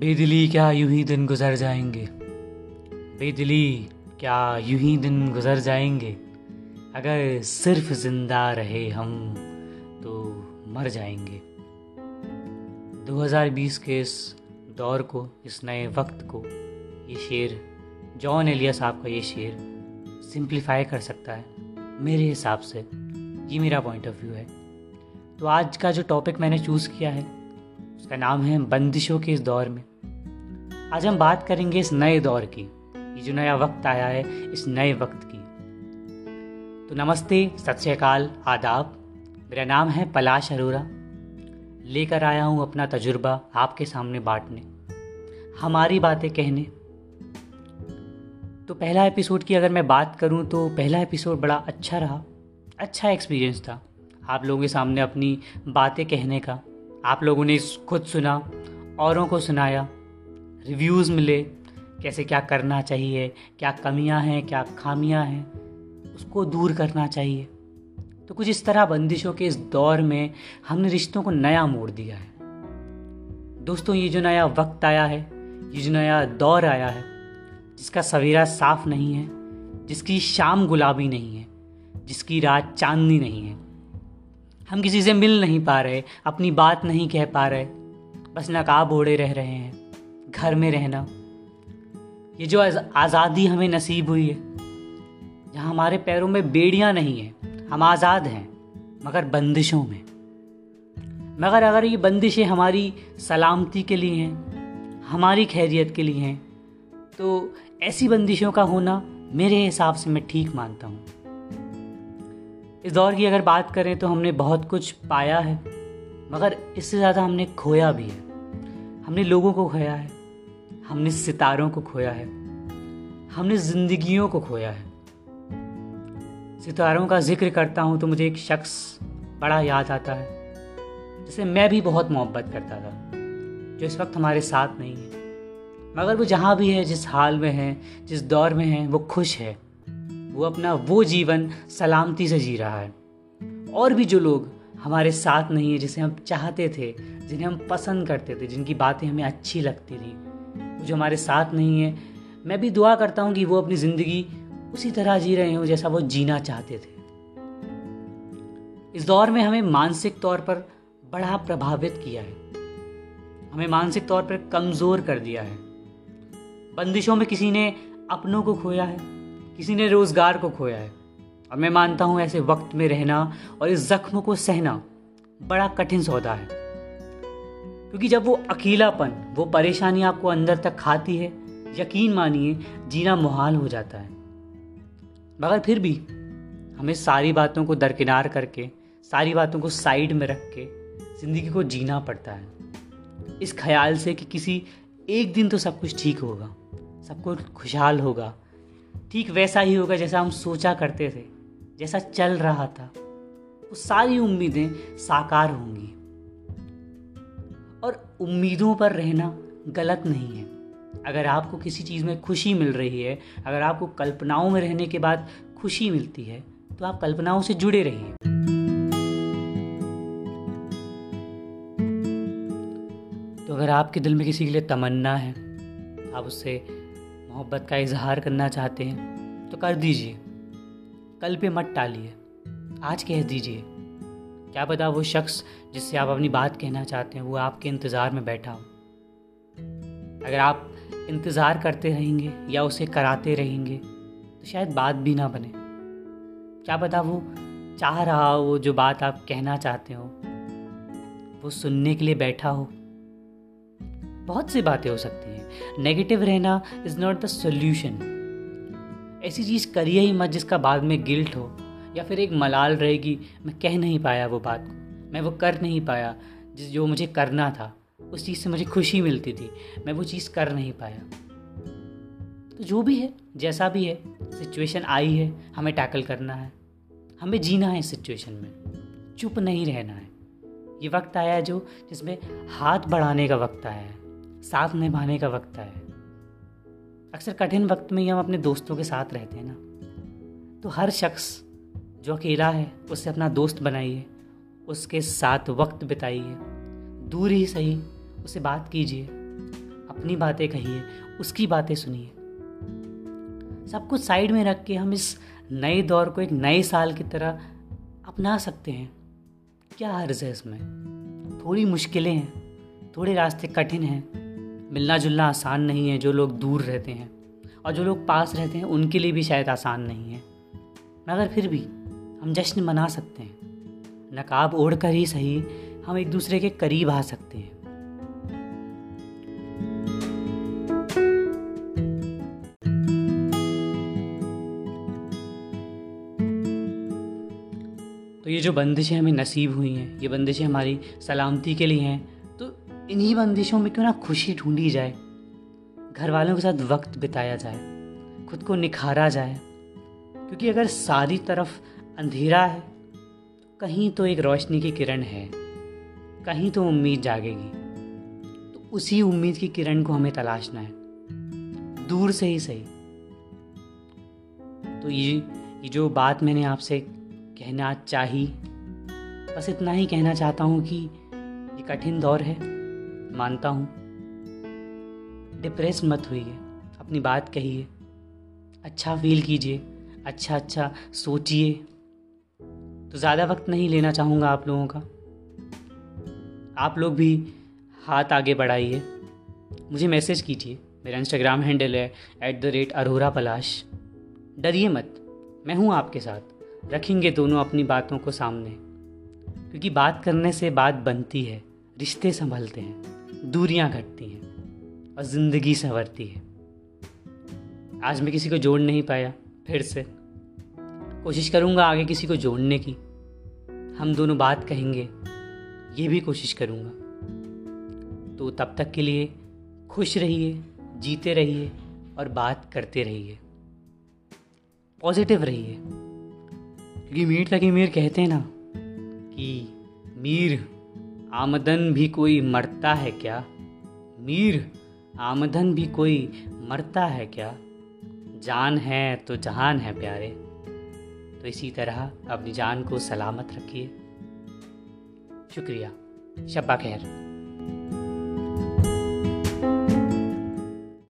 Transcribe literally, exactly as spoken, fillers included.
बेदिली क्या यूं ही दिन गुजर जाएंगे, बेदिली क्या यूं ही दिन गुजर जाएंगे। अगर सिर्फ जिंदा रहे हम तो मर जाएंगे। दो हज़ार बीस के इस दौर को, इस नए वक्त को, ये शेर जॉन एलिया साहब का ये शेर सिंप्लीफाई कर सकता है मेरे हिसाब से। ये मेरा पॉइंट ऑफ व्यू है। तो आज का जो टॉपिक मैंने चूज़ किया है उसका नाम है बंदिशों के इस दौर में। आज हम बात करेंगे इस नए दौर की, ये जो नया वक्त आया है इस नए वक्त की। तो नमस्ते, सत श्री अकाल, आदाब। मेरा नाम है पलाश अरोरा। लेकर आया हूँ अपना तजुर्बा आपके सामने बांटने, हमारी बातें कहने। तो पहला एपिसोड की अगर मैं बात करूँ तो पहला एपिसोड बड़ा अच्छा रहा, अच्छा एक्सपीरियंस था आप लोगों के सामने अपनी बातें कहने का। आप लोगों ने खुद सुना, औरों को सुनाया, रिव्यूज़ मिले, कैसे क्या करना चाहिए, क्या कमियां हैं, क्या खामियां हैं, उसको दूर करना चाहिए। तो कुछ इस तरह बंदिशों के इस दौर में हमने रिश्तों को नया मोड़ दिया है। दोस्तों, ये जो नया वक्त आया है, ये जो नया दौर आया है, जिसका सवेरा साफ नहीं है, जिसकी शाम गुलाबी नहीं है, जिसकी रात चांदनी नहीं है। हम किसी से मिल नहीं पा रहे, अपनी बात नहीं कह पा रहे, बस नकाब ओढ़े रह रहे हैं, घर में रहना। ये जो आज़ादी हमें नसीब हुई है, जहाँ हमारे पैरों में बेड़ियाँ नहीं हैं, हम आज़ाद हैं मगर बंदिशों में। मगर अगर ये बंदिशें हमारी सलामती के लिए हैं, हमारी खैरियत के लिए हैं, तो ऐसी बंदिशों का होना मेरे हिसाब से मैं ठीक मानता हूँ। इस दौर की अगर बात करें तो हमने बहुत कुछ पाया है, मगर इससे ज़्यादा हमने खोया भी है। हमने लोगों को खोया है, हमने सितारों को खोया है, हमने जिंदगियों को खोया है। सितारों का जिक्र करता हूँ तो मुझे एक शख्स बड़ा याद आता है जिसे मैं भी बहुत मोहब्बत करता था, जो इस वक्त हमारे साथ नहीं है। मगर वो जहाँ भी है, जिस हाल में है, जिस दौर में है, वो खुश है। वो अपना वो जीवन सलामती से जी रहा है। और भी जो लोग हमारे साथ नहीं है, जिसे हम चाहते थे, जिन्हें हम पसंद करते थे, जिनकी बातें हमें अच्छी लगती थी, वो जो हमारे साथ नहीं है, मैं भी दुआ करता हूँ कि वो अपनी ज़िंदगी उसी तरह जी रहे हो जैसा वो जीना चाहते थे। इस दौर में हमें मानसिक तौर पर बड़ा प्रभावित किया है, हमें मानसिक तौर पर कमज़ोर कर दिया है। बंदिशों में किसी ने अपनों को खोया है, किसी ने रोज़गार को खोया है। और मैं मानता हूँ ऐसे वक्त में रहना और इस जख्म को सहना बड़ा कठिन सौदा है, क्योंकि जब वो अकेलापन, वो परेशानी आपको अंदर तक खाती है, यकीन मानिए जीना मुहाल हो जाता है। मगर फिर भी हमें सारी बातों को दरकिनार करके, सारी बातों को साइड में रख के ज़िंदगी को जीना पड़ता है, इस ख्याल से कि किसी एक दिन तो सब कुछ ठीक होगा, सब कुछ खुशहाल होगा, ठीक वैसा ही होगा जैसा हम सोचा करते थे, जैसा चल रहा था। वो सारी उम्मीदें साकार होंगी। और उम्मीदों पर रहना गलत नहीं है। अगर आपको किसी चीज़ में खुशी मिल रही है, अगर आपको कल्पनाओं में रहने के बाद खुशी मिलती है, तो आप कल्पनाओं से जुड़े रहिए। तो अगर आपके दिल में किसी के लिए तमन्ना है, आप उससे मोहब्बत का इजहार करना चाहते हैं, तो कर दीजिए। कल पे मत टालिए, आज कह दीजिए। क्या पता वो शख्स जिससे आप अपनी बात कहना चाहते हैं वो आपके इंतज़ार में बैठा हो। अगर आप इंतज़ार करते रहेंगे या उसे कराते रहेंगे तो शायद बात भी ना बने। क्या पता वो चाह रहा हो, वो जो बात आप कहना चाहते हो वो सुनने के लिए बैठा हो। बहुत सी बातें हो सकती हैं। नेगेटिव रहना इज़ नॉट द सोल्यूशन। ऐसी चीज़ करिए ही मत जिसका बाद में गिल्ट हो, या फिर एक मलाल रहेगी, मैं कह नहीं पाया वो बात को, मैं वो कर नहीं पाया जिस जो मुझे करना था, उस चीज़ से मुझे खुशी मिलती थी, मैं वो चीज़ कर नहीं पाया। तो जो भी है, जैसा भी है, सिचुएशन आई है, हमें टैकल करना है, हमें जीना है इस सिचुएशन में, चुप नहीं रहना है। ये वक्त आया है जो जिसमें हाथ बढ़ाने का वक्त आया है, साथ निभाने का वक्त आया है। अक्सर कठिन वक्त में ही हम अपने दोस्तों के साथ रहते हैं ना, तो हर शख्स जो अकेला है उससे अपना दोस्त बनाइए, उसके साथ वक्त बिताइए, दूर ही सही उससे बात कीजिए, अपनी बातें कहिए, उसकी बातें सुनिए। सब कुछ साइड में रख के हम इस नए दौर को एक नए साल की तरह अपना सकते हैं। क्या हर्ज है इसमें? थोड़ी मुश्किलें हैं, थोड़े रास्ते कठिन हैं, मिलना जुलना आसान नहीं है। जो लोग दूर रहते हैं और जो लोग पास रहते हैं उनके लिए भी शायद आसान नहीं है, मगर फिर भी हम जश्न मना सकते हैं। नकाब ओढ़ कर ही सही हम एक दूसरे के करीब आ सकते हैं। तो ये जो बंदिशें हमें नसीब हुई हैं, ये बंदिशें हमारी सलामती के लिए हैं, तो इन्हीं बंदिशों में क्यों ना खुशी ढूंढी जाए, घर वालों के साथ वक्त बिताया जाए, खुद को निखारा जाए। क्योंकि अगर सारी तरफ अंधेरा है, कहीं तो एक रोशनी की किरण है, कहीं तो उम्मीद जागेगी। तो उसी उम्मीद की किरण को हमें तलाशना है, दूर से ही सही। तो ये ये जो बात मैंने आपसे कहना चाही, बस इतना ही कहना चाहता हूँ कि ये कठिन दौर है, मानता हूँ। डिप्रेस मत होइए, अपनी बात कहिए, अच्छा फील कीजिए, अच्छा अच्छा सोचिए। तो ज़्यादा वक्त नहीं लेना चाहूँगा आप लोगों का। आप लोग भी हाथ आगे बढ़ाइए, मुझे मैसेज कीजिए। मेरा इंस्टाग्राम हैंडल है at the rate Arora Palash. डरिए मत, मैं हूँ आपके साथ। रखेंगे दोनों अपनी बातों को सामने, क्योंकि बात करने से बात बनती है, रिश्ते संभलते हैं, दूरियां घटती हैं और ज़िंदगी संवरती है। आज मैं किसी को जोड़ नहीं पाया, फिर से कोशिश करूँगा आगे किसी को जोड़ने की। हम दोनों बात कहेंगे, ये भी कोशिश करूँगा। तो तब तक के लिए खुश रहिए, जीते रहिए और बात करते रहिए, पॉजिटिव रहिए। क्योंकि मीर तक ही मीर कहते हैं ना कि मीर आमदन भी कोई मरता है क्या, मीर आमदन भी कोई मरता है क्या, जान है तो जहान है प्यारे। तो इसी तरह अपनी जान को सलामत रखिए। शुक्रिया। शब्बा खैर।